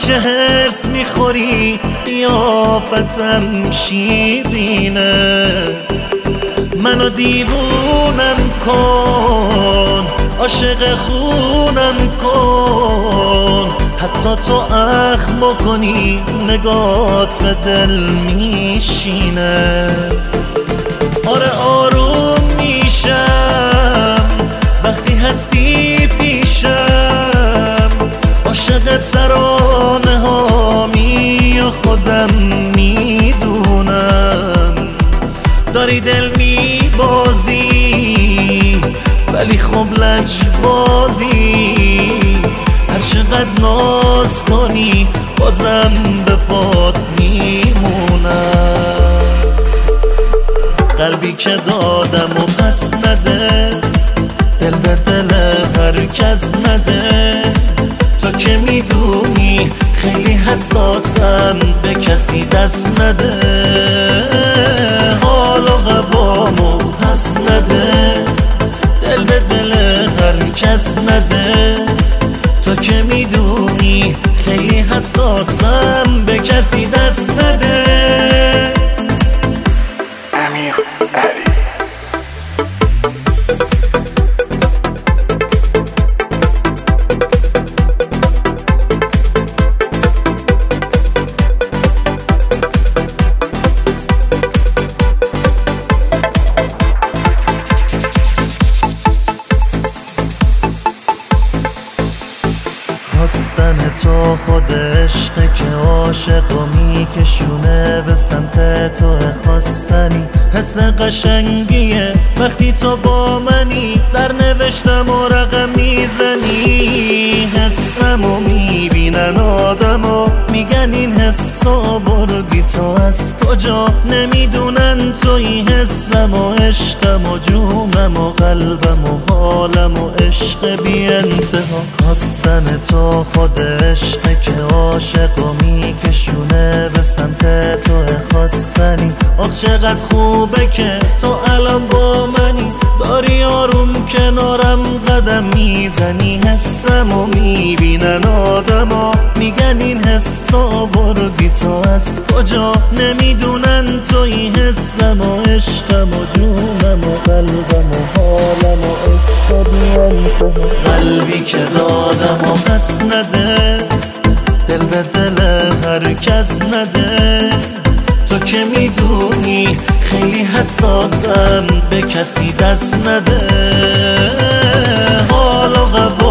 که هرس میخوری قیافتم شیرینه. منو دیوونم کن، عاشق خونم کن، حتی تو اخم بکنی نگات به دل میشینه. آره آروم میشم وقتی هستی پیشم، عاشق ترانه هامی و خودم میدونم. داری دل میبازی ولی خب لجبازی، هر چقدر ناز کنی بازم به پات میمونم. قلبی که دادم و پس نده، دل به دل هر کس نده. تو که میدونی خیلی حساسم، به کسی دست نده. حال و قوامو پس نده، دل به دل هر کس نده. تو که میدونی خیلی حساسم، به کسی دست نده. خواستن تو خود عشقه که عاشقو میکشونه به سمت تو. خواستنی حس قشنگیه وقتی تو با منی، سرنوشتم و رقم میزنی. حسمو میبینن آدمو میگن این حسو بردی تو از کجا، نمیدونن توی حسم و عشقم و جونم و قلبم و حالم و عشق بی انتها. خواستن تو خود عشقه که عاشقو میکشونه به سمت تو. خواستنی آخ چقدر خوبه که تو الان با منی، داری آروم کنارم قدم میزنی. حسمو میبینن آدما میگن این حسو بردی تو از کجا، نمیدونن توی حسم و عشقم و جونم و قلبم و حالم و عشق بی انتها. قلبی که دادم و پس نده، دل به دل هر کس نده. تو که میدونی خیلی حساسم، به کسی دست نده. حال و